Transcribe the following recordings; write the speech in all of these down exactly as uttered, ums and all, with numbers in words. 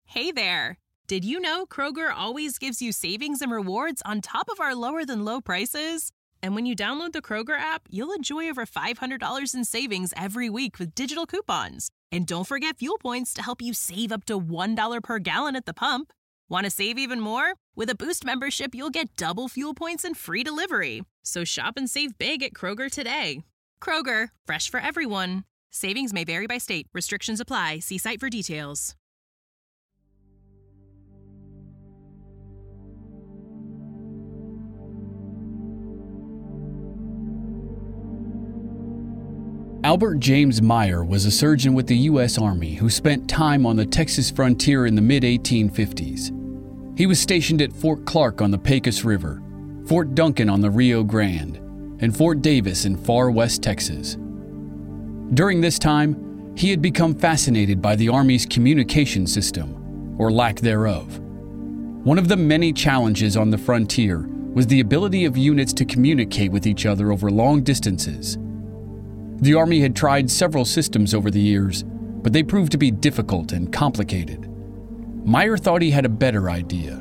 Hey there! Did you know Kroger always gives you savings and rewards on top of our lower-than-low prices? And when you download the Kroger app, you'll enjoy over five hundred dollars in savings every week with digital coupons. And don't forget fuel points to help you save up to one dollar per gallon at the pump. Want to save even more? With a Boost membership, you'll get double fuel points and free delivery. So shop and save big at Kroger today. Kroger, fresh for everyone. Savings may vary by state. Restrictions apply. See site for details. Albert James Meyer was a surgeon with the U S Army who spent time on the Texas frontier in the mid eighteen fifties. He was stationed at Fort Clark on the Pecos River, Fort Duncan on the Rio Grande, and Fort Davis in far west Texas. During this time, he had become fascinated by the Army's communication system, or lack thereof. One of the many challenges on the frontier was the ability of units to communicate with each other over long distances. The Army had tried several systems over the years, but they proved to be difficult and complicated. Meyer thought he had a better idea.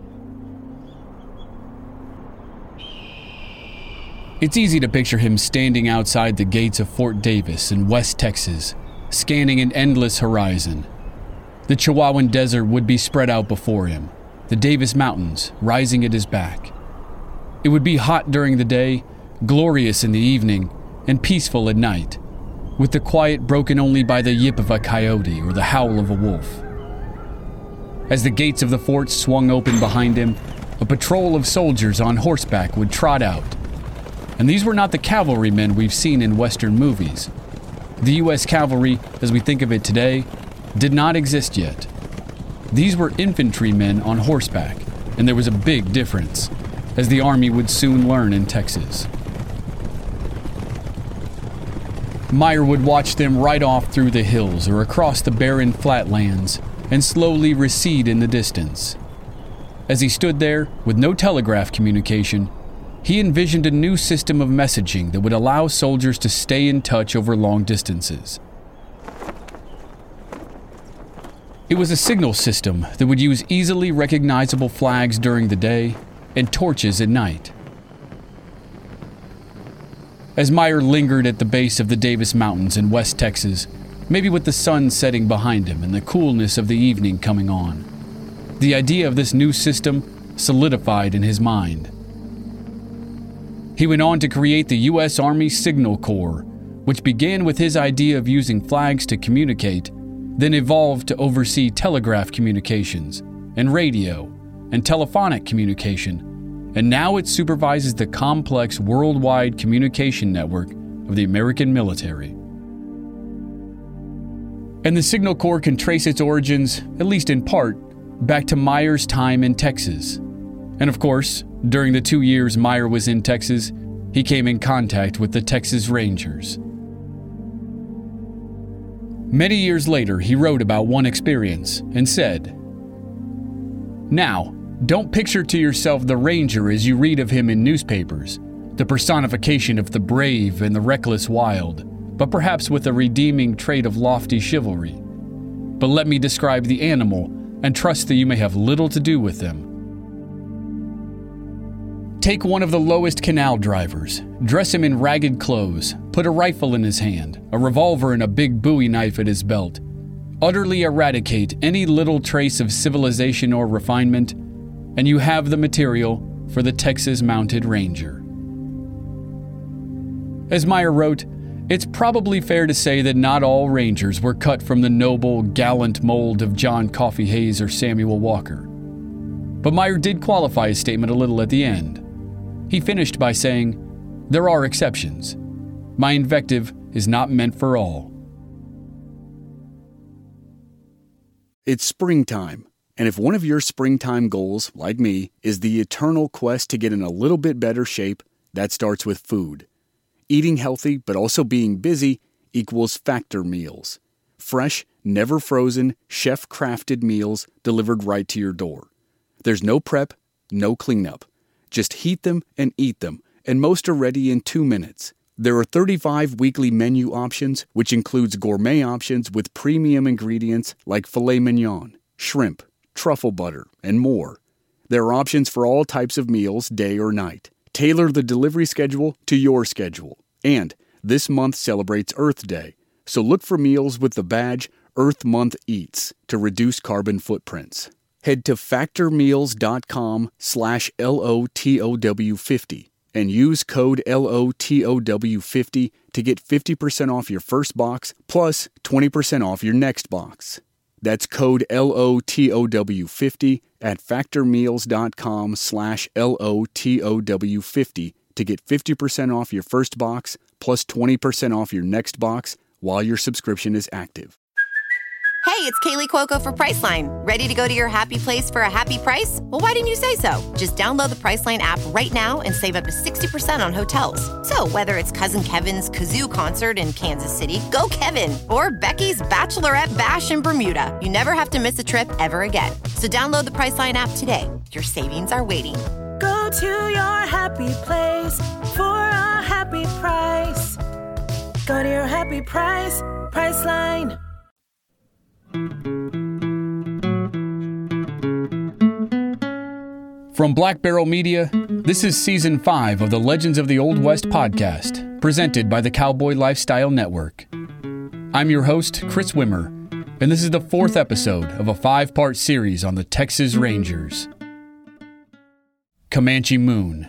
It's easy to picture him standing outside the gates of Fort Davis in West Texas, scanning an endless horizon. The Chihuahuan Desert would be spread out before him, the Davis Mountains rising at his back. It would be hot during the day, glorious in the evening, and peaceful at night, with the quiet broken only by the yip of a coyote or the howl of a wolf. As the gates of the fort swung open behind him, a patrol of soldiers on horseback would trot out. And these were not the cavalrymen we've seen in Western movies. The U S cavalry, as we think of it today, did not exist yet. These were infantrymen on horseback, and there was a big difference, as the Army would soon learn in Texas. Meyer would watch them ride off through the hills or across the barren flatlands and slowly recede in the distance. As he stood there, with no telegraph communication, he envisioned a new system of messaging that would allow soldiers to stay in touch over long distances. It was a signal system that would use easily recognizable flags during the day and torches at night. As Meyer lingered at the base of the Davis Mountains in West Texas, maybe with the sun setting behind him and the coolness of the evening coming on, the idea of this new system solidified in his mind. He went on to create the U S Army Signal Corps, which began with his idea of using flags to communicate, then evolved to oversee telegraph communications and radio and telephonic communication, and now it supervises the complex worldwide communication network of the American military. And the Signal Corps can trace its origins, at least in part, back to Meyer's time in Texas. And of course, during the two years Meyer was in Texas, he came in contact with the Texas Rangers. Many years later, he wrote about one experience and said, "Now, don't picture to yourself the Ranger as you read of him in newspapers, the personification of the brave and the reckless wild, but perhaps with a redeeming trait of lofty chivalry. But let me describe the animal and trust that you may have little to do with them. Take one of the lowest canal drivers, dress him in ragged clothes, put a rifle in his hand, a revolver and a big Bowie knife at his belt, utterly eradicate any little trace of civilization or refinement, and you have the material for the Texas Mounted Ranger." As Meyer wrote, it's probably fair to say that not all Rangers were cut from the noble, gallant mold of John Coffee Hayes or Samuel Walker. But Meyer did qualify his statement a little at the end. He finished by saying, "There are exceptions. My invective is not meant for all." It's springtime. And if one of your springtime goals, like me, is the eternal quest to get in a little bit better shape, that starts with food. Eating healthy but also being busy equals Factor meals. Fresh, never frozen, chef-crafted meals delivered right to your door. There's no prep, no cleanup. Just heat them and eat them, and most are ready in two minutes. There are thirty-five weekly menu options, which includes gourmet options with premium ingredients like filet mignon, shrimp, truffle butter, and more. There are options for all types of meals, day or night. Tailor the delivery schedule to your schedule. And this month celebrates Earth Day, so look for meals with the badge Earth Month Eats to reduce carbon footprints. Head to factormeals.com slash LOTOW50 and use code L O T O W fifty to get fifty percent off your first box plus twenty percent off your next box. That's code L O T O W fifty at factormeals.com slash L O T O W50 to get fifty percent off your first box plus twenty percent off your next box while your subscription is active. Hey, it's Kaylee Cuoco for Priceline. Ready to go to your happy place for a happy price? Well, why didn't you say so? Just download the Priceline app right now and save up to sixty percent on hotels. So whether it's Cousin Kevin's Kazoo Concert in Kansas City, go Kevin, or Becky's Bachelorette Bash in Bermuda, you never have to miss a trip ever again. So download the Priceline app today. Your savings are waiting. Go to your happy place for a happy price. Go to your happy price, Priceline. From Black Barrel Media, this is Season five of the Legends of the Old West podcast, presented by the Cowboy Lifestyle Network. I'm your host, Chris Wimmer, and this is the fourth episode of a five-part series on the Texas Rangers. Comanche Moon.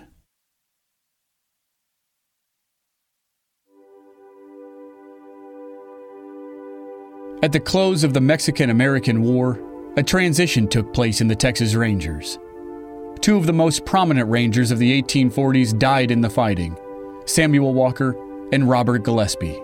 At the close of the Mexican-American War, a transition took place in the Texas Rangers. Two of the most prominent Rangers of the eighteen forties died in the fighting, Samuel Walker and Robert Gillespie.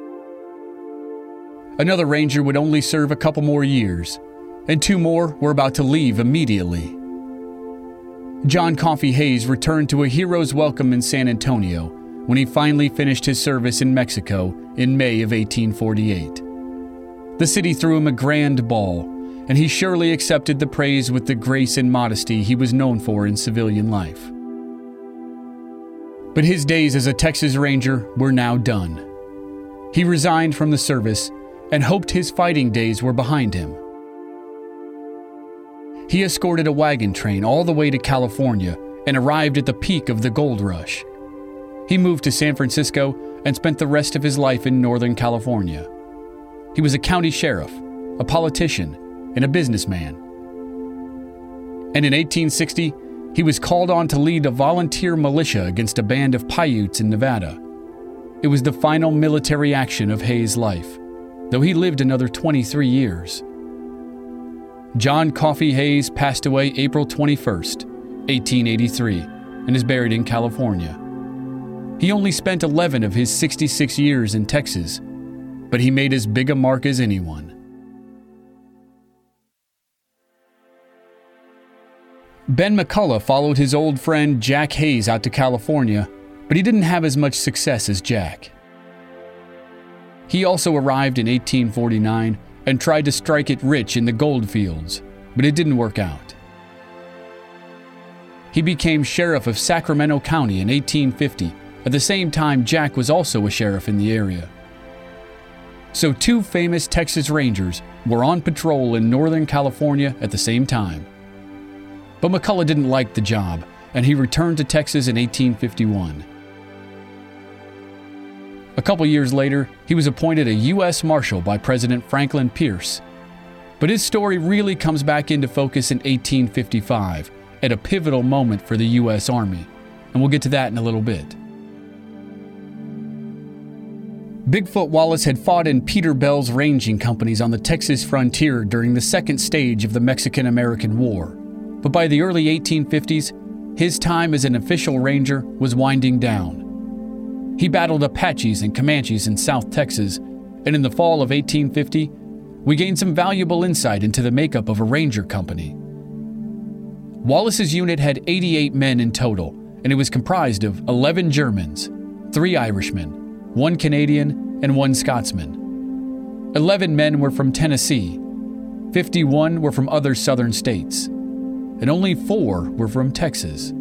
Another Ranger would only serve a couple more years, and two more were about to leave immediately. John Coffee Hayes returned to a hero's welcome in San Antonio when he finally finished his service in Mexico in May of eighteen forty-eight. The city threw him a grand ball, and he surely accepted the praise with the grace and modesty he was known for in civilian life. But his days as a Texas Ranger were now done. He resigned from the service and hoped his fighting days were behind him. He escorted a wagon train all the way to California and arrived at the peak of the gold rush. He moved to San Francisco and spent the rest of his life in Northern California. He was a county sheriff, a politician, and a businessman. And in eighteen sixty, he was called on to lead a volunteer militia against a band of Paiutes in Nevada. It was the final military action of Hayes' life, though he lived another twenty-three years. John Coffee Hayes passed away April twenty-first, eighteen eighty-three, and is buried in California. He only spent eleven of his sixty-six years in Texas, but he made as big a mark as anyone. Ben McCullough followed his old friend Jack Hayes out to California, but he didn't have as much success as Jack. He also arrived in eighteen forty-nine and tried to strike it rich in the gold fields, but it didn't work out. He became sheriff of Sacramento County in eighteen fifty, at the same time Jack was also a sheriff in the area. So two famous Texas Rangers were on patrol in Northern California at the same time. But McCullough didn't like the job, and he returned to Texas in eighteen fifty-one. A couple years later, he was appointed a U S Marshal by President Franklin Pierce. But his story really comes back into focus in eighteen fifty-five, at a pivotal moment for the U S Army, and we'll get to that in a little bit. Bigfoot Wallace had fought in Peterbilt's ranging companies on the Texas frontier during the second stage of the Mexican-American War. But by the early eighteen fifties, his time as an official ranger was winding down. He battled Apaches and Comanches in South Texas, and in the fall of eighteen fifty, we gained some valuable insight into the makeup of a ranger company. Wallace's unit had eighty-eight men in total, and it was comprised of eleven Germans, three Irishmen, one Canadian, and one Scotsman. Eleven men were from Tennessee, fifty-one were from other southern states, and only four were from Texas.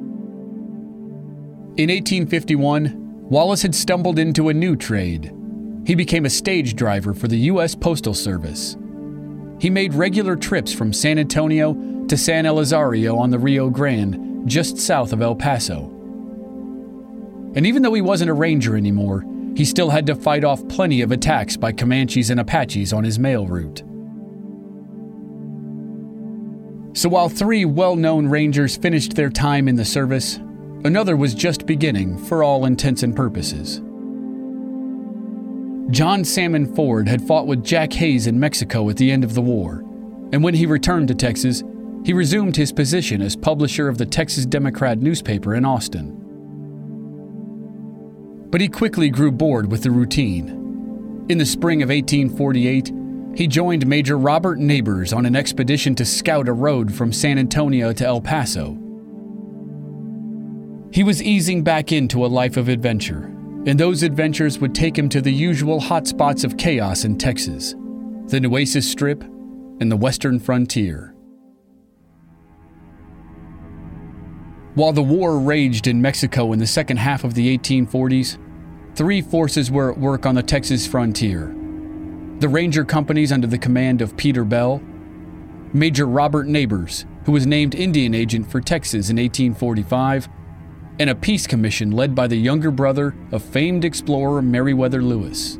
In eighteen fifty-one, Wallace had stumbled into a new trade. He became a stage driver for the U S Postal Service. he made regular trips from San Antonio to San Elizario on the Rio Grande, just south of El Paso. And even though he wasn't a ranger anymore, he still had to fight off plenty of attacks by Comanches and Apaches on his mail route. So while three well-known rangers finished their time in the service, another was just beginning for all intents and purposes. John Salmon Ford had fought with Jack Hayes in Mexico at the end of the war, and when he returned to Texas, he resumed his position as publisher of the Texas Democrat newspaper in Austin. But he quickly grew bored with the routine. In the spring of eighteen forty-eight, he joined Major Robert Neighbors on an expedition to scout a road from San Antonio to El Paso. He was easing back into a life of adventure, and those adventures would take him to the usual hotspots of chaos in Texas, the Nueces Strip and the western frontier. While the war raged in Mexico in the second half of the eighteen forties, three forces were at work on the Texas frontier. The Ranger companies under the command of Peter Bell, Major Robert Neighbors, who was named Indian Agent for Texas in eighteen forty-five, and a peace commission led by the younger brother of famed explorer Meriwether Lewis.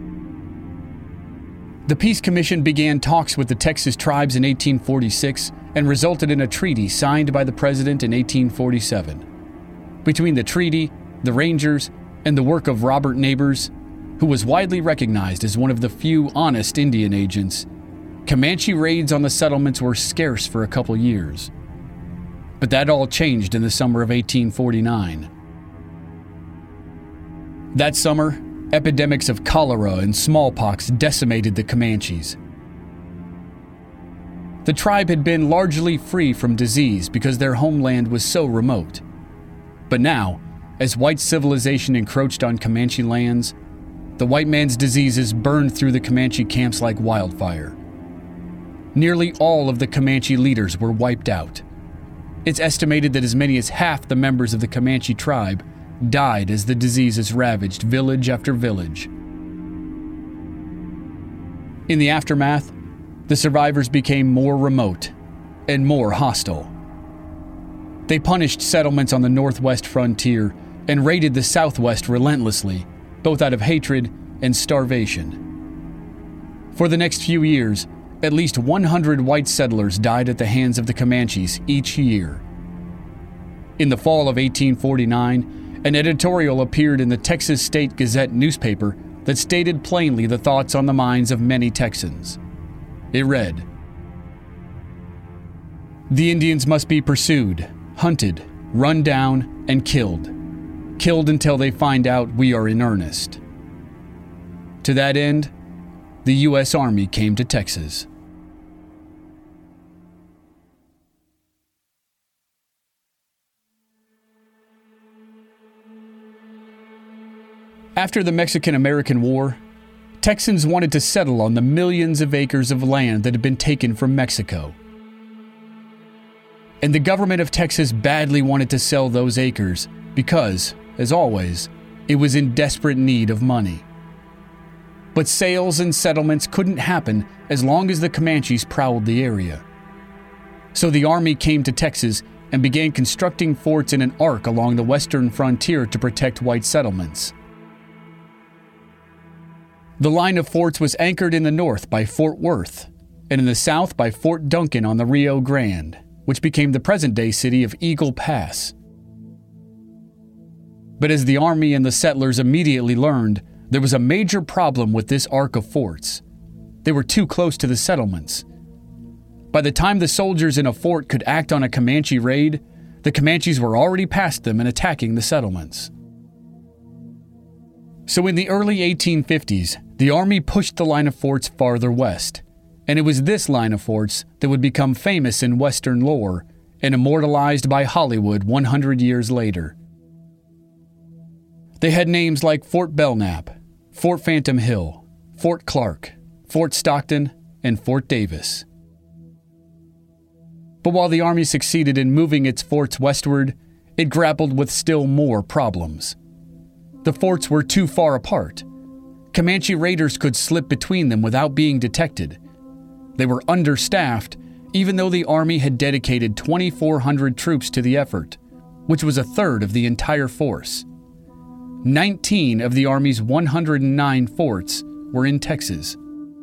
The Peace Commission began talks with the Texas tribes in eighteen forty-six and resulted in a treaty signed by the president in eighteen forty-seven. Between the treaty, the Rangers, and the work of Robert Neighbors, who was widely recognized as one of the few honest Indian agents, Comanche raids on the settlements were scarce for a couple years. But that all changed in the summer of eighteen forty-nine. That summer, epidemics of cholera and smallpox decimated the Comanches. The tribe had been largely free from disease because their homeland was so remote. But now, as white civilization encroached on Comanche lands, the white man's diseases burned through the Comanche camps like wildfire. Nearly all of the Comanche leaders were wiped out. It's estimated that as many as half the members of the Comanche tribe died as the diseases ravaged village after village. In the aftermath, the survivors became more remote and more hostile. They punished settlements on the northwest frontier and raided the southwest relentlessly, both out of hatred and starvation. For the next few years, at least one hundred white settlers died at the hands of the Comanches each year. In the fall of eighteen forty-nine, an editorial appeared in the Texas State Gazette newspaper that stated plainly the thoughts on the minds of many Texans. It read, "The Indians must be pursued, hunted, run down, and killed. Killed until they find out we are in earnest." To that end, the U S Army came to Texas. After the Mexican-American War, Texans wanted to settle on the millions of acres of land that had been taken from Mexico. And the government of Texas badly wanted to sell those acres because, as always, it was in desperate need of money. But sales and settlements couldn't happen as long as the Comanches prowled the area. So the Army came to Texas and began constructing forts in an arc along the western frontier to protect white settlements. The line of forts was anchored in the north by Fort Worth, and in the south by Fort Duncan on the Rio Grande, which became the present-day city of Eagle Pass. But as the Army and the settlers immediately learned, there was a major problem with this arc of forts. They were too close to the settlements. By the time the soldiers in a fort could act on a Comanche raid, the Comanches were already past them and attacking the settlements. So in the early eighteen fifties, the Army pushed the line of forts farther west, and it was this line of forts that would become famous in Western lore and immortalized by Hollywood one hundred years later. They had names like Fort Belknap, Fort Phantom Hill, Fort Clark, Fort Stockton, and Fort Davis. But while the Army succeeded in moving its forts westward, it grappled with still more problems. The forts were too far apart. Comanche raiders could slip between them without being detected. They were understaffed, even though the Army had dedicated twenty-four hundred troops to the effort, which was a third of the entire force. nineteen of the Army's one hundred nine forts were in Texas.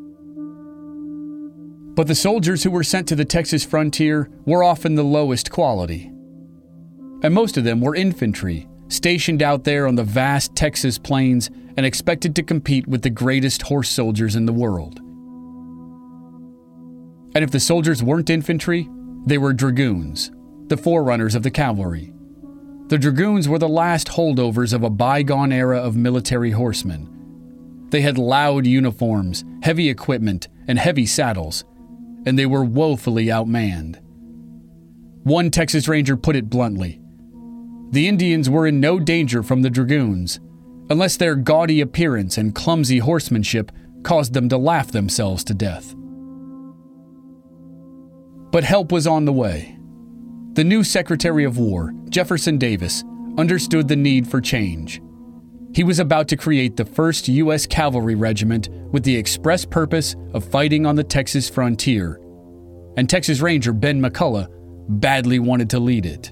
But the soldiers who were sent to the Texas frontier were often the lowest quality. And most of them were infantry, stationed out there on the vast Texas plains and expected to compete with the greatest horse soldiers in the world. And if the soldiers weren't infantry, they were dragoons, the forerunners of the cavalry. The dragoons were the last holdovers of a bygone era of military horsemen. They had loud uniforms, heavy equipment, and heavy saddles, and they were woefully outmanned. One Texas Ranger put it bluntly: the Indians were in no danger from the dragoons, unless their gaudy appearance and clumsy horsemanship caused them to laugh themselves to death. But help was on the way. The new Secretary of War, Jefferson Davis, understood the need for change. He was about to create the first U S cavalry regiment with the express purpose of fighting on the Texas frontier, and Texas Ranger Ben McCulloch badly wanted to lead it.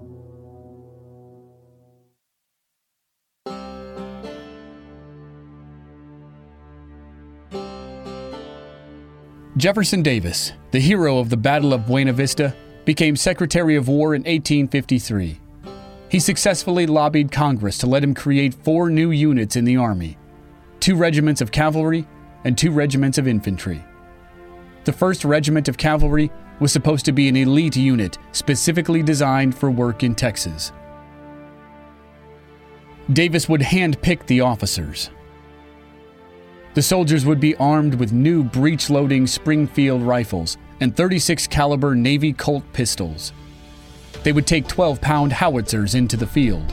Jefferson Davis, the hero of the Battle of Buena Vista, became Secretary of War in eighteen fifty-three. He successfully lobbied Congress to let him create four new units in the Army, two regiments of cavalry and two regiments of infantry. The first regiment of cavalry was supposed to be an elite unit specifically designed for work in Texas. Davis would hand-pick the officers. The soldiers would be armed with new breech-loading Springfield rifles and thirty-six caliber Navy Colt pistols. They would take twelve pound howitzers into the field.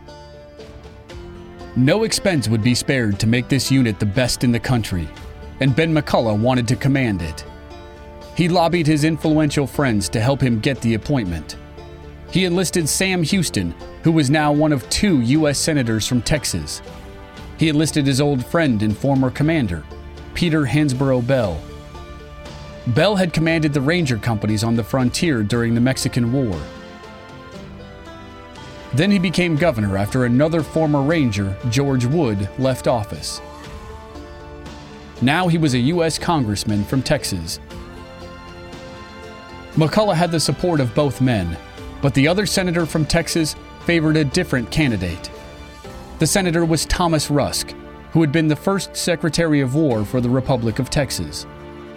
No expense would be spared to make this unit the best in the country, and Ben McCulloch wanted to command it. He lobbied his influential friends to help him get the appointment. He enlisted Sam Houston, who was now one of two U S senators from Texas. He enlisted his old friend and former commander, Peter Hansborough Bell. Bell had commanded the ranger companies on the frontier during the Mexican War. Then he became governor after another former ranger, George Wood, left office. Now he was a U S congressman from Texas. McCulloch had the support of both men, but the other senator from Texas favored a different candidate. The senator was Thomas Rusk, who had been the first Secretary of War for the Republic of Texas.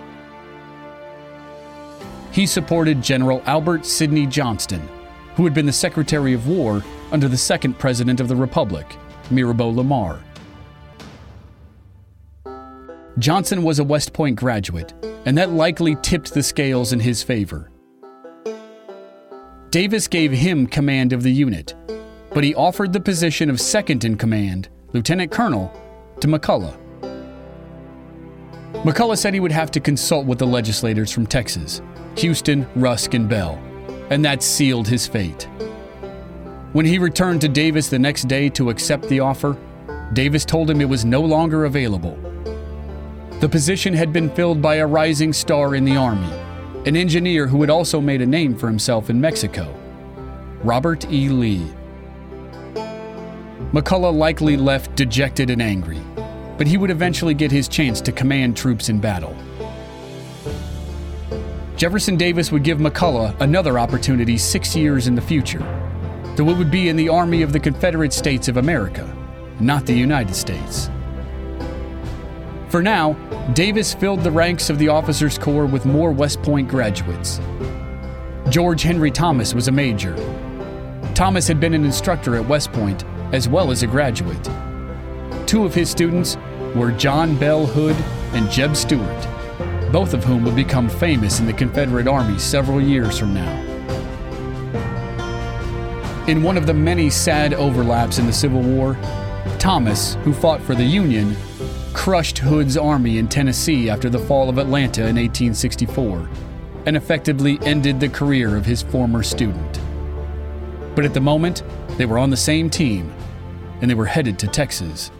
He supported General Albert Sidney Johnston, who had been the Secretary of War under the second President of the Republic, Mirabeau Lamar. Johnson was a West Point graduate, and that likely tipped the scales in his favor. Davis gave him command of the unit, but he offered the position of second in command, Lieutenant Colonel, to McCulloch. McCulloch said he would have to consult with the legislators from Texas, Houston, Rusk, and Bell, and that sealed his fate. When he returned to Davis the next day to accept the offer, Davis told him it was no longer available. The position had been filled by a rising star in the Army, an engineer who had also made a name for himself in Mexico, Robert E. Lee. McCulloch likely left dejected and angry, but he would eventually get his chance to command troops in battle. Jefferson Davis would give McCulloch another opportunity six years in the future, though it would be in the Army of the Confederate States of America, not the United States. For now, Davis filled the ranks of the officers' corps with more West Point graduates. George Henry Thomas was a major. Thomas had been an instructor at West Point, as well as a graduate. Two of his students were John Bell Hood and Jeb Stuart, both of whom would become famous in the Confederate Army several years from now. In one of the many sad overlaps in the Civil War, Thomas, who fought for the Union, crushed Hood's army in Tennessee after the fall of Atlanta in eighteen sixty-four, and effectively ended the career of his former student. But at the moment, they were on the same team, and they were headed to Texas.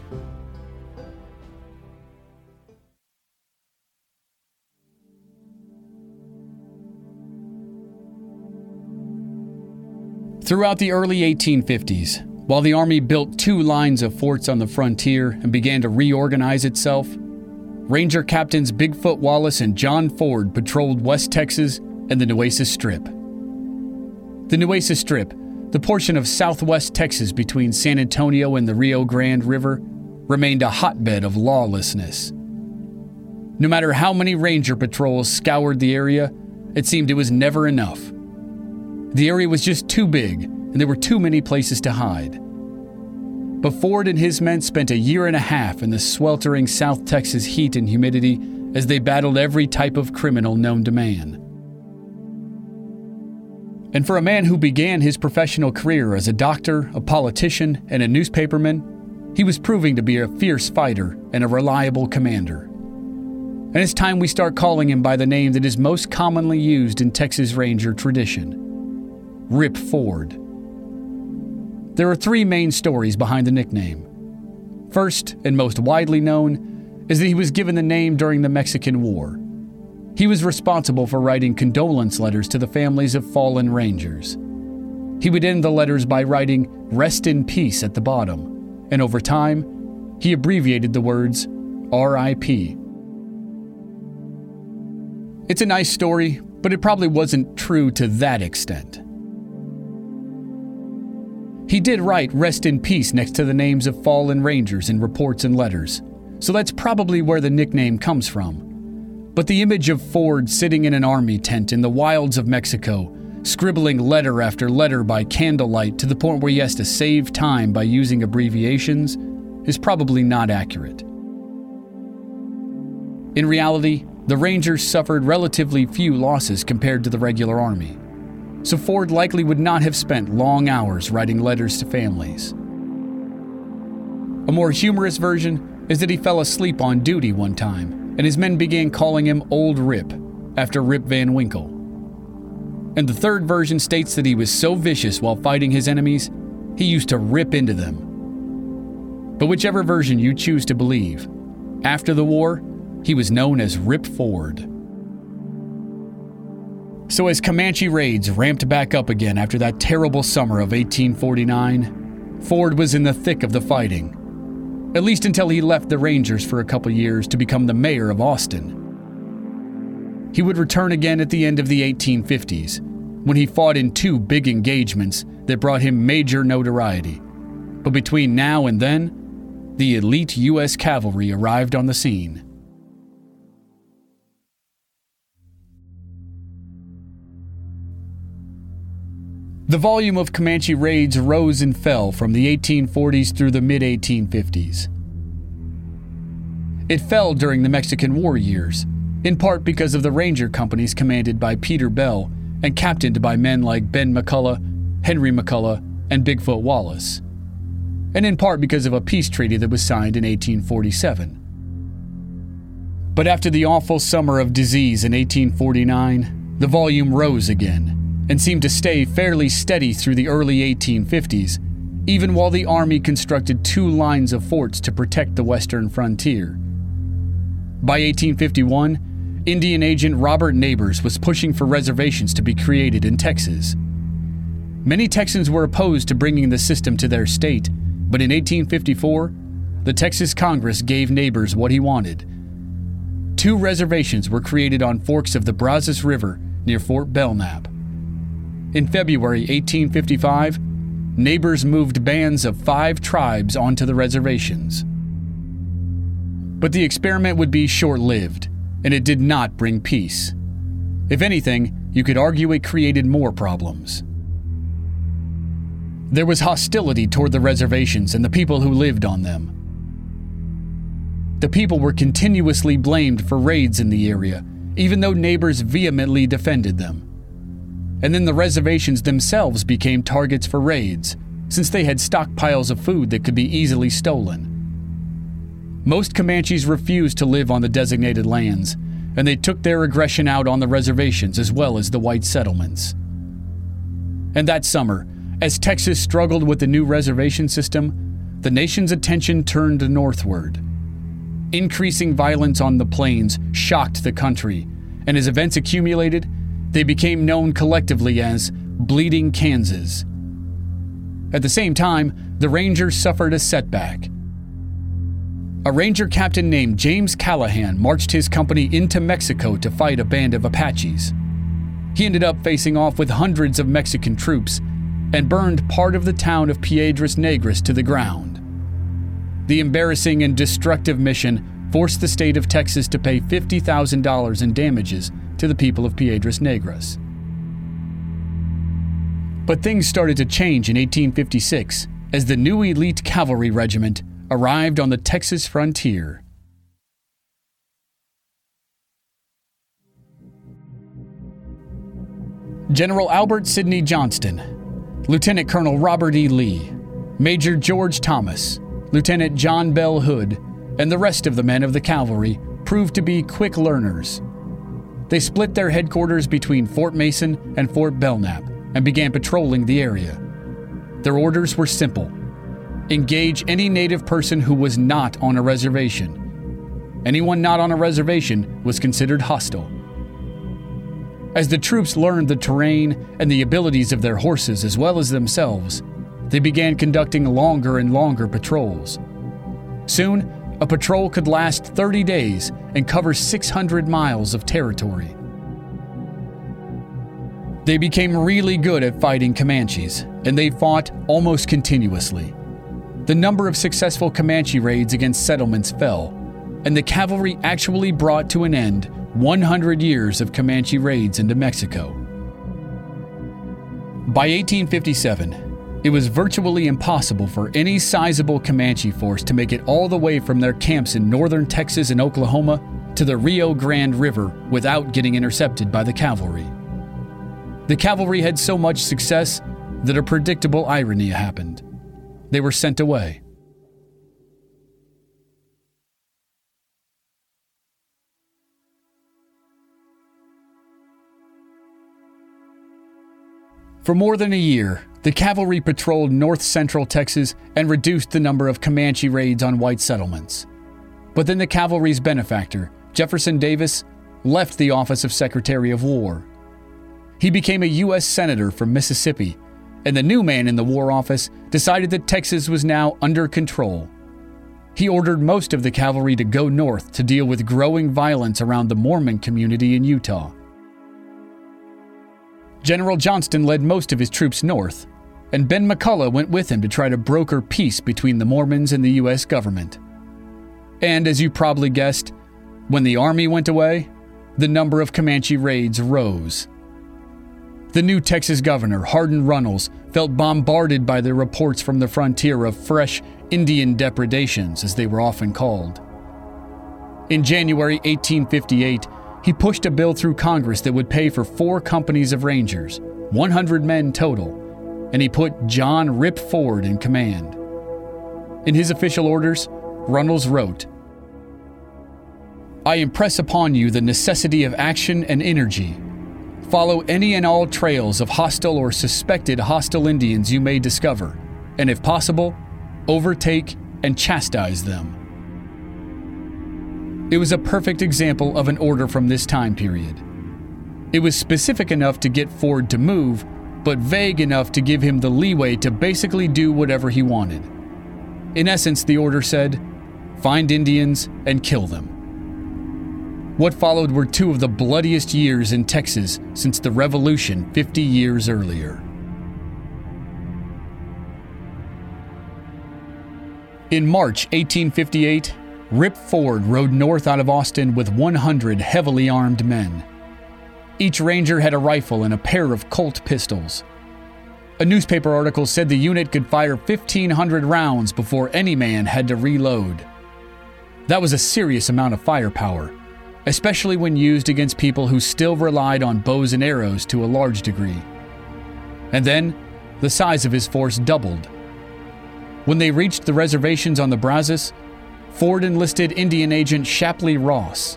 Throughout the early eighteen fifties, while the Army built two lines of forts on the frontier and began to reorganize itself, Ranger Captains Bigfoot Wallace and John Ford patrolled West Texas and the Nueces Strip. The Nueces Strip, the portion of southwest Texas between San Antonio and the Rio Grande River, remained a hotbed of lawlessness. No matter how many ranger patrols scoured the area, it seemed it was never enough. The area was just too big, and there were too many places to hide. But Ford and his men spent a year and a half in the sweltering South Texas heat and humidity as they battled every type of criminal known to man. And for a man who began his professional career as a doctor, a politician, and a newspaperman, he was proving to be a fierce fighter and a reliable commander. And it's time we start calling him by the name that is most commonly used in Texas Ranger tradition: Rip Ford. There are three main stories behind the nickname. First, and most widely known, is that he was given the name during the Mexican War. He was responsible for writing condolence letters to the families of fallen Rangers. He would end the letters by writing "Rest in Peace" at the bottom, and over time, he abbreviated the words R I P It's a nice story, but it probably wasn't true to that extent. He did write "Rest in Peace" next to the names of fallen Rangers in reports and letters, so that's probably where the nickname comes from. But the image of Ford sitting in an army tent in the wilds of Mexico, scribbling letter after letter by candlelight to the point where he has to save time by using abbreviations, is probably not accurate. In reality, the Rangers suffered relatively few losses compared to the regular army, so Ford likely would not have spent long hours writing letters to families. A more humorous version is that he fell asleep on duty one time, and his men began calling him Old Rip, after Rip Van Winkle. And the third version states that he was so vicious while fighting his enemies, he used to rip into them. But whichever version you choose to believe, after the war, he was known as Rip Ford. So as Comanche raids ramped back up again after that terrible summer of eighteen forty-nine, Ford was in the thick of the fighting, at least until he left the Rangers for a couple years to become the mayor of Austin. He would return again at the end of the eighteen fifties, when he fought in two big engagements that brought him major notoriety. But between now and then, the elite U S cavalry arrived on the scene. The volume of Comanche raids rose and fell from the eighteen forties through the mid eighteen fifties. It fell during the Mexican War years, in part because of the ranger companies commanded by Peter Bell and captained by men like Ben McCullough, Henry McCullough, and Bigfoot Wallace, and in part because of a peace treaty that was signed in eighteen forty-seven. But after the awful summer of disease in eighteen forty-nine, the volume rose again, and seemed to stay fairly steady through the early eighteen fifties, even while the Army constructed two lines of forts to protect the western frontier. By eighteen fifty-one, Indian agent Robert Neighbors was pushing for reservations to be created in Texas. Many Texans were opposed to bringing the system to their state, but in eighteen fifty-four, the Texas Congress gave Neighbors what he wanted. Two reservations were created on forks of the Brazos River near Fort Belknap. In February eighteen fifty-five, Neighbors moved bands of five tribes onto the reservations. But the experiment would be short-lived, and it did not bring peace. If anything, you could argue it created more problems. There was hostility toward the reservations and the people who lived on them. The people were continuously blamed for raids in the area, even though Neighbors vehemently defended them. And then the reservations themselves became targets for raids, since they had stockpiles of food that could be easily stolen. Most Comanches refused to live on the designated lands, and they took their aggression out on the reservations as well as the white settlements. And that summer, as Texas struggled with the new reservation system, the nation's attention turned northward. Increasing violence on the plains shocked the country, and as events accumulated, they became known collectively as Bleeding Kansas, At the same time, the Rangers suffered a setback. A Ranger captain named James Callahan marched his company into Mexico to fight a band of Apaches. He ended up facing off with hundreds of Mexican troops and burned part of the town of Piedras Negras to the ground. The embarrassing and destructive mission forced the state of Texas to pay fifty thousand dollars in damages to the people of Piedras Negras. But things started to change in eighteen fifty-six as the new elite cavalry regiment arrived on the Texas frontier. General Albert Sidney Johnston, Lieutenant Colonel Robert E. Lee, Major George Thomas, Lieutenant John Bell Hood, and the rest of the men of the cavalry proved to be quick learners. They split their headquarters between Fort Mason and Fort Belknap and began patrolling the area. Their orders were simple: engage any native person who was not on a reservation. Anyone not on a reservation was considered hostile. As the troops learned the terrain and the abilities of their horses as well as themselves, they began conducting longer and longer patrols. Soon, a patrol could last thirty days and cover six hundred miles of territory. They became really good at fighting Comanches, and they fought almost continuously. The number of successful Comanche raids against settlements fell, and the cavalry actually brought to an end one hundred years of Comanche raids into Mexico. By eighteen fifty-seven, it was virtually impossible for any sizable Comanche force to make it all the way from their camps in northern Texas and Oklahoma to the Rio Grande River without getting intercepted by the cavalry. The cavalry had so much success that a predictable irony happened. They were sent away. For more than a year, the cavalry patrolled north-central Texas and reduced the number of Comanche raids on white settlements. But then the cavalry's benefactor, Jefferson Davis, left the office of Secretary of War. He became a U S Senator from Mississippi, and the new man in the War Office decided that Texas was now under control. He ordered most of the cavalry to go north to deal with growing violence around the Mormon community in Utah. General Johnston led most of his troops north, and Ben McCulloch went with him to try to broker peace between the Mormons and the U S government. And as you probably guessed, when the army went away, the number of Comanche raids rose. The new Texas governor, Hardin Runnels, felt bombarded by the reports from the frontier of fresh Indian depredations, as they were often called. In January eighteen fifty-eight, he pushed a bill through Congress that would pay for four companies of Rangers, one hundred men total, and he put John Rip Ford in command. In his official orders, Runnels wrote, "I impress upon you the necessity of action and energy. Follow any and all trails of hostile or suspected hostile Indians you may discover, and if possible, overtake and chastise them." It was a perfect example of an order from this time period. It was specific enough to get Ford to move, but vague enough to give him the leeway to basically do whatever he wanted. In essence, the order said, find Indians and kill them. What followed were two of the bloodiest years in Texas since the Revolution fifty years earlier. In March eighteen fifty-eight, Rip Ford rode north out of Austin with one hundred heavily armed men. Each ranger had a rifle and a pair of Colt pistols. A newspaper article said the unit could fire fifteen hundred rounds before any man had to reload. That was a serious amount of firepower, especially when used against people who still relied on bows and arrows to a large degree. And then, the size of his force doubled. When they reached the reservations on the Brazos, Ford enlisted Indian agent Shapley Ross.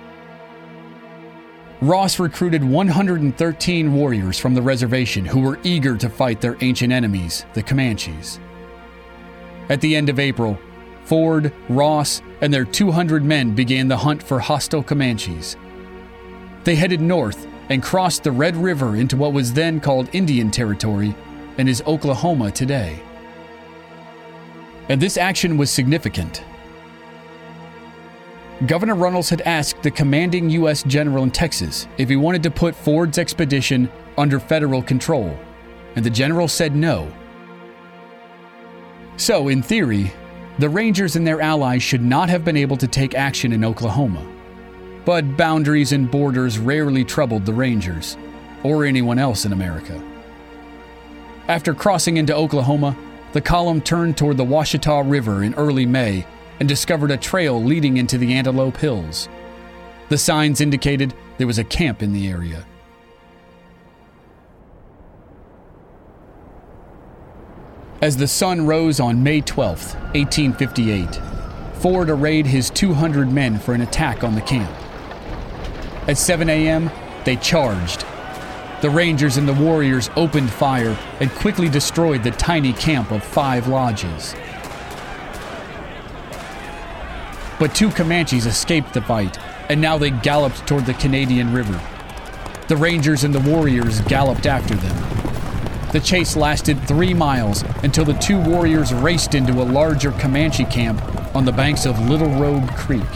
Ross recruited one hundred thirteen warriors from the reservation who were eager to fight their ancient enemies, the Comanches. At the end of April, Ford, Ross, and their two hundred men began the hunt for hostile Comanches. They headed north and crossed the Red River into what was then called Indian Territory and is Oklahoma today. And this action was significant. Governor Runnels had asked the commanding U S general in Texas if he wanted to put Ford's expedition under federal control, and the general said no. So, in theory, the Rangers and their allies should not have been able to take action in Oklahoma. But boundaries and borders rarely troubled the Rangers, or anyone else in America. After crossing into Oklahoma, the column turned toward the Ouachita River in early May and discovered a trail leading into the Antelope Hills. The signs indicated there was a camp in the area. As the sun rose on May twelfth, eighteen fifty-eight, Ford arrayed his two hundred men for an attack on the camp. At seven a.m., they charged. The Rangers and the warriors opened fire and quickly destroyed the tiny camp of five lodges. But two Comanches escaped the fight, and now they galloped toward the Canadian River. The Rangers and the warriors galloped after them. The chase lasted three miles until the two warriors raced into a larger Comanche camp on the banks of Little Robe Creek.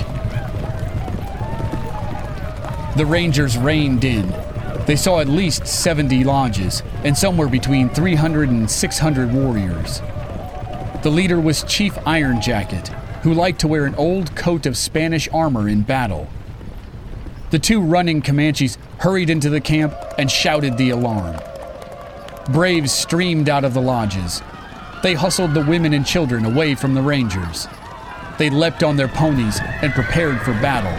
The Rangers reined in. They saw at least seventy lodges and somewhere between three hundred and six hundred warriors. The leader was Chief Iron Jacket, who liked to wear an old coat of Spanish armor in battle. The two running Comanches hurried into the camp and shouted the alarm. Braves streamed out of the lodges. They hustled the women and children away from the Rangers. They leapt on their ponies and prepared for battle.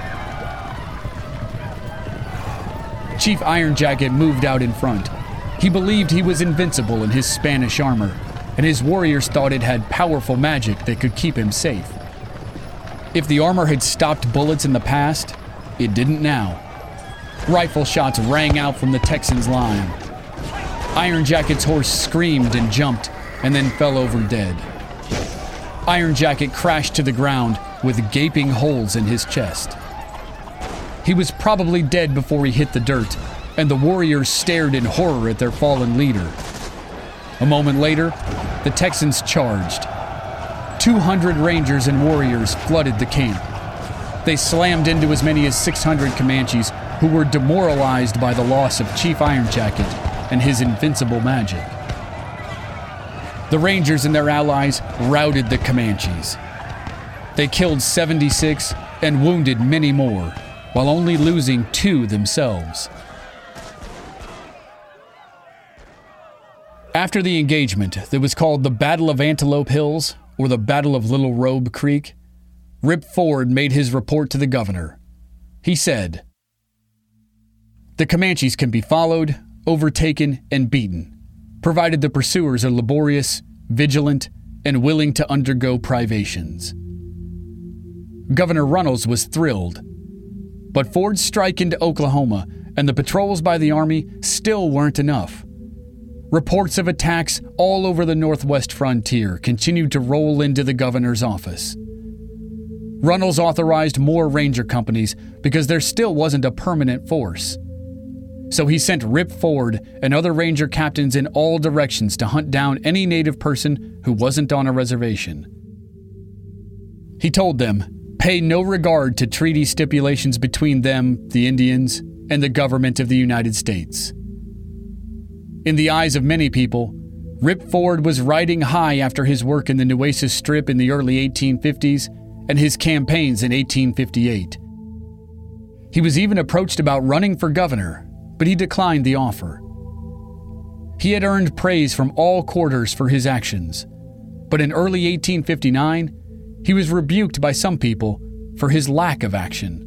Chief Iron Jacket moved out in front. He believed he was invincible in his Spanish armor, and his warriors thought it had powerful magic that could keep him safe. If the armor had stopped bullets in the past, it didn't now. Rifle shots rang out from the Texans' line. Iron Jacket's horse screamed and jumped, and then fell over dead. Iron Jacket crashed to the ground with gaping holes in his chest. He was probably dead before he hit the dirt, and the warriors stared in horror at their fallen leader. A moment later, the Texans charged. two hundred Rangers and warriors flooded the camp. They slammed into as many as six hundred Comanches who were demoralized by the loss of Chief Iron Jacket and his invincible magic. The Rangers and their allies routed the Comanches. They killed seventy-six and wounded many more, while only losing two themselves. After the engagement that was called the Battle of Antelope Hills, or the Battle of Little Robe Creek, Rip Ford made his report to the governor. He said, "The Comanches can be followed, overtaken, and beaten, provided the pursuers are laborious, vigilant, and willing to undergo privations." Governor Runnels was thrilled. But Ford's strike into Oklahoma and the patrols by the Army still weren't enough. Reports of attacks all over the northwest frontier continued to roll into the governor's office. Runnels authorized more ranger companies because there still wasn't a permanent force. So he sent Rip Ford and other ranger captains in all directions to hunt down any native person who wasn't on a reservation. He told them, pay no regard to treaty stipulations between them, the Indians, and the government of the United States. In the eyes of many people, Rip Ford was riding high after his work in the Nueces Strip in the early eighteen fifties and his campaigns in eighteen fifty-eight. He was even approached about running for governor, but he declined the offer. He had earned praise from all quarters for his actions, but in early eighteen fifty-nine, he was rebuked by some people for his lack of action.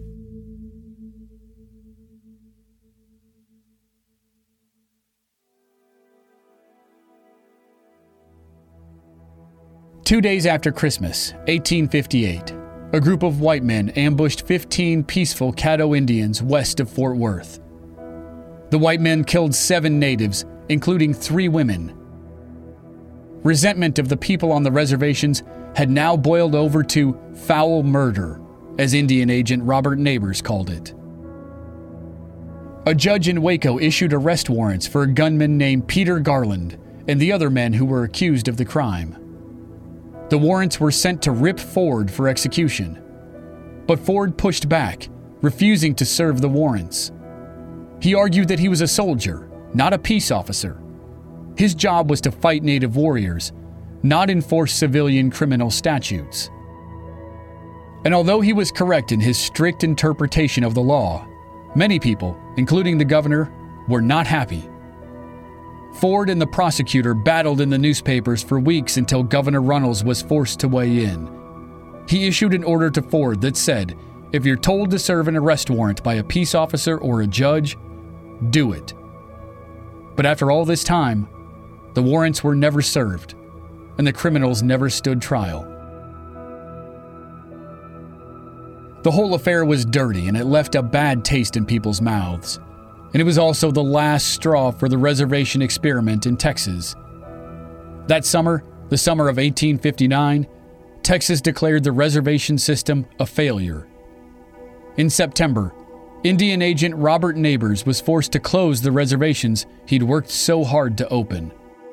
Two days after Christmas, eighteen fifty-eight, a group of white men ambushed fifteen peaceful Caddo Indians west of Fort Worth. The white men killed seven natives, including three women. Resentment of the people on the reservations had now boiled over to foul murder, as Indian agent Robert Neighbors called it. A judge in Waco issued arrest warrants for a gunman named Peter Garland and the other men who were accused of the crime. The warrants were sent to Rip Ford for execution, but Ford pushed back, refusing to serve the warrants. He argued that he was a soldier, not a peace officer. His job was to fight native warriors, not enforce civilian criminal statutes. And although he was correct in his strict interpretation of the law, many people, including the governor, were not happy. Ford and the prosecutor battled in the newspapers for weeks until Governor Runnels was forced to weigh in. He issued an order to Ford that said, if you're told to serve an arrest warrant by a peace officer or a judge, do it. But after all this time, the warrants were never served, and the criminals never stood trial. The whole affair was dirty, and it left a bad taste in people's mouths. And it was also the last straw for the reservation experiment in Texas. That summer, the summer of eighteen fifty-nine, Texas declared the reservation system a failure. In September, Indian agent Robert Neighbors was forced to close the reservations he'd worked so hard to open.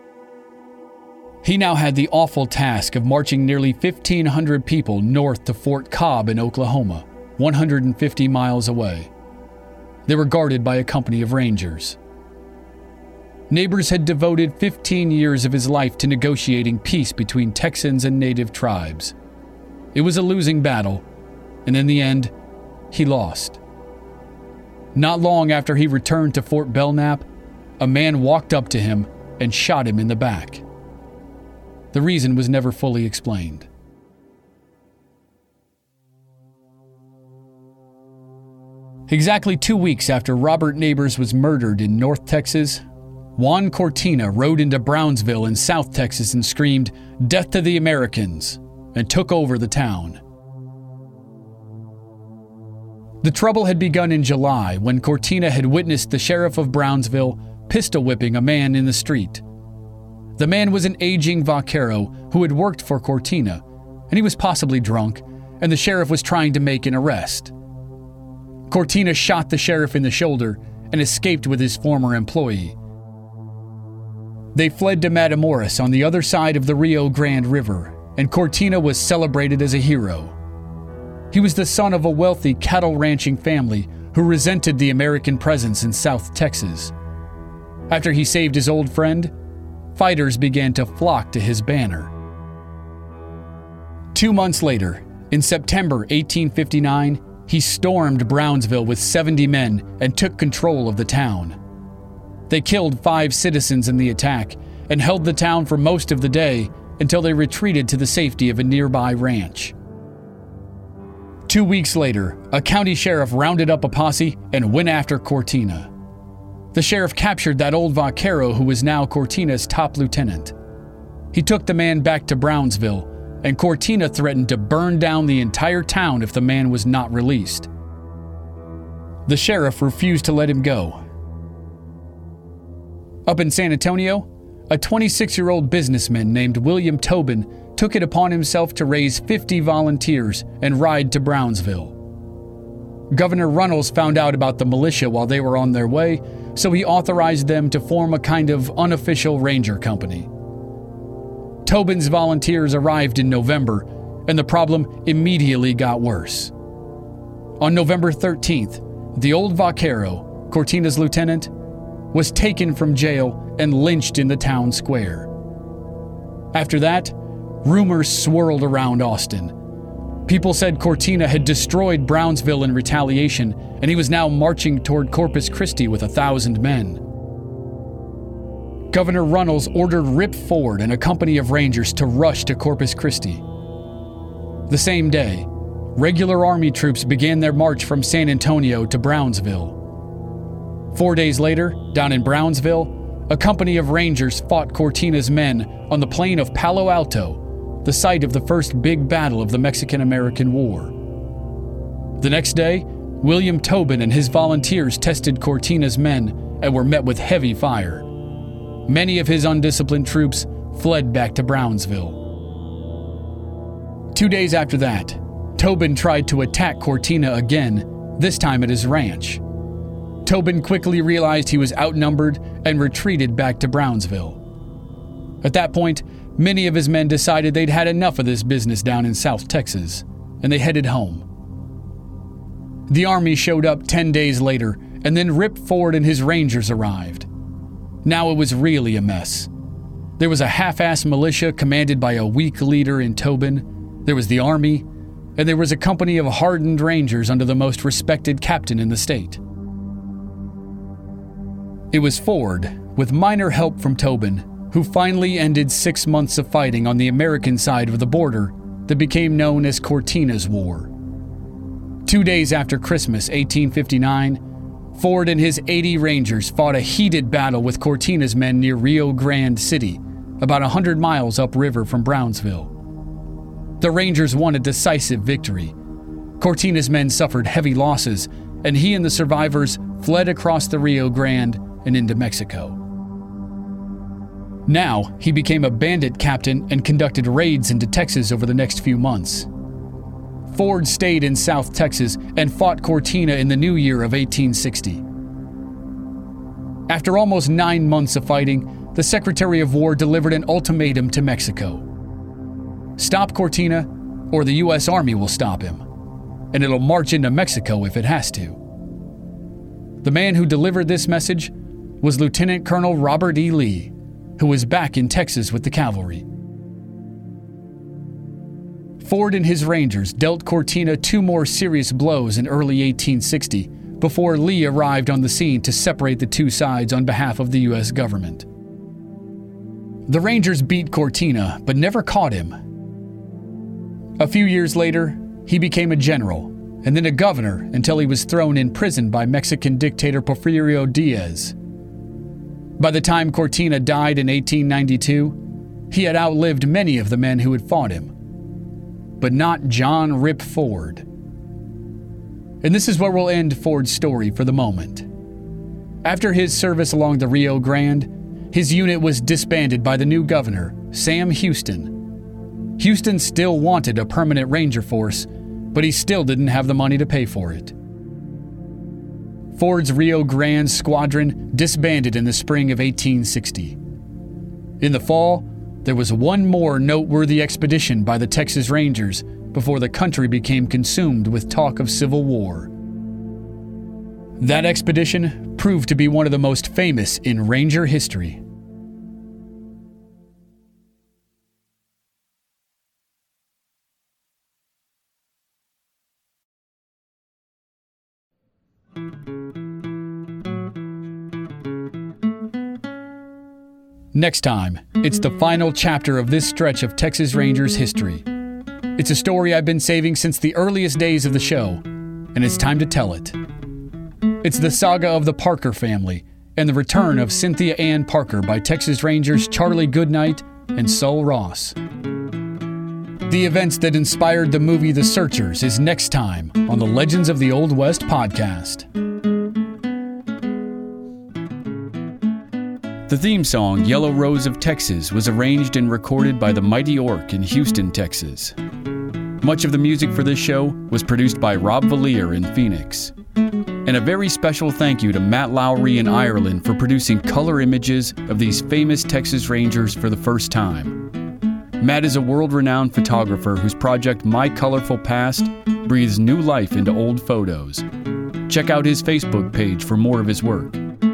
He now had the awful task of marching nearly fifteen hundred people north to Fort Cobb in Oklahoma, one hundred fifty miles away. They were guarded by a company of rangers. Neighbors had devoted fifteen years of his life to negotiating peace between Texans and native tribes. It was a losing battle, and in the end, he lost. Not long after he returned to Fort Belknap, a man walked up to him and shot him in the back. The reason was never fully explained. Exactly two weeks after Robert Neighbors was murdered in North Texas, Juan Cortina rode into Brownsville in South Texas and screamed, "Death to the Americans," and took over the town. The trouble had begun in July when Cortina had witnessed the sheriff of Brownsville pistol whipping a man in the street. The man was an aging vaquero who had worked for Cortina, and he was possibly drunk, and the sheriff was trying to make an arrest. Cortina shot the sheriff in the shoulder and escaped with his former employee. They fled to Matamoros on the other side of the Rio Grande River, and Cortina was celebrated as a hero. He was the son of a wealthy cattle ranching family who resented the American presence in South Texas. After he saved his old friend, fighters began to flock to his banner. Two months later, in September eighteen fifty-nine, he stormed Brownsville with seventy men and took control of the town. They killed five citizens in the attack and held the town for most of the day until they retreated to the safety of a nearby ranch. Two weeks later, a county sheriff rounded up a posse and went after Cortina. The sheriff captured that old vaquero who was now Cortina's top lieutenant. He took the man back to Brownsville, and Cortina threatened to burn down the entire town if the man was not released. The sheriff refused to let him go. Up in San Antonio, a twenty-six-year-old businessman named William Tobin took it upon himself to raise fifty volunteers and ride to Brownsville. Governor Runnels found out about the militia while they were on their way, so he authorized them to form a kind of unofficial ranger company. Tobin's volunteers arrived in November, and the problem immediately got worse. On November thirteenth, the old vaquero, Cortina's lieutenant, was taken from jail and lynched in the town square. After that, rumors swirled around Austin. People said Cortina had destroyed Brownsville in retaliation, and he was now marching toward Corpus Christi with a thousand men. Governor Runnels ordered Rip Ford and a company of rangers to rush to Corpus Christi. The same day, regular army troops began their march from San Antonio to Brownsville. Four days later, down in Brownsville, a company of rangers fought Cortina's men on the plain of Palo Alto, the site of the first big battle of the Mexican-American War. The next day, William Tobin and his volunteers tested Cortina's men and were met with heavy fire. Many of his undisciplined troops fled back to Brownsville. Two days after that, Tobin tried to attack Cortina again, this time at his ranch. Tobin quickly realized he was outnumbered and retreated back to Brownsville. At that point, many of his men decided they'd had enough of this business down in South Texas, and they headed home. The Army showed up ten days later, and then Rip Ford and his Rangers arrived. Now it was really a mess. There was a half-assed militia commanded by a weak leader in Tobin, there was the Army, and there was a company of hardened Rangers under the most respected captain in the state. It was Ford, with minor help from Tobin, who finally ended six months of fighting on the American side of the border that became known as Cortina's War. Two days after Christmas, eighteen fifty-nine, Ford and his eighty Rangers fought a heated battle with Cortina's men near Rio Grande City, about one hundred miles upriver from Brownsville. The Rangers won a decisive victory. Cortina's men suffered heavy losses, and he and the survivors fled across the Rio Grande and into Mexico. Now, he became a bandit captain and conducted raids into Texas over the next few months. Ford stayed in South Texas and fought Cortina in the new year of eighteen sixty. After almost nine months of fighting, the Secretary of War delivered an ultimatum to Mexico. Stop Cortina, or the U S Army will stop him, and it'll march into Mexico if it has to. The man who delivered this message was Lieutenant Colonel Robert E. Lee, who was back in Texas with the cavalry. Ford and his Rangers dealt Cortina two more serious blows in early eighteen sixty before Lee arrived on the scene to separate the two sides on behalf of the U S government. The Rangers beat Cortina, but never caught him. A few years later, he became a general, and then a governor until he was thrown in prison by Mexican dictator Porfirio Diaz. By the time Cortina died in eighteen ninety-two, he had outlived many of the men who had fought him, but not John Rip Ford. And this is where we'll end Ford's story for the moment. After his service along the Rio Grande, his unit was disbanded by the new governor, Sam Houston. Houston still wanted a permanent Ranger force, but he still didn't have the money to pay for it. Ford's Rio Grande squadron disbanded in the spring of eighteen sixty. In the fall, there was one more noteworthy expedition by the Texas Rangers before the country became consumed with talk of civil war. That expedition proved to be one of the most famous in Ranger history. Next time, it's the final chapter of this stretch of Texas Rangers history. It's a story I've been saving since the earliest days of the show, and it's time to tell it. It's the saga of the Parker family and the return of Cynthia Ann Parker by Texas Rangers Charlie Goodnight and Sol Ross. The events that inspired the movie The Searchers is next time on the Legends of the Old West podcast. The theme song, Yellow Rose of Texas, was arranged and recorded by the Mighty Orc in Houston, Texas. Much of the music for this show was produced by Rob Valier in Phoenix. And a very special thank you to Matt Lowry in Ireland for producing color images of these famous Texas Rangers for the first time. Matt is a world-renowned photographer whose project My Colorful Past breathes new life into old photos. Check out his Facebook page for more of his work.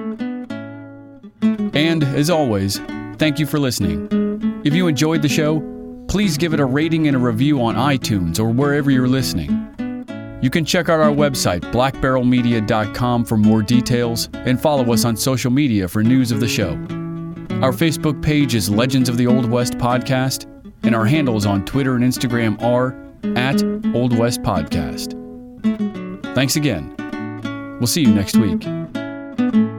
And, as always, thank you for listening. If you enjoyed the show, please give it a rating and a review on iTunes or wherever you're listening. You can check out our website, black barrel media dot com, for more details, and follow us on social media for news of the show. Our Facebook page is Legends of the Old West Podcast, and our handles on Twitter and Instagram are at Old West Podcast. Thanks again. We'll see you next week.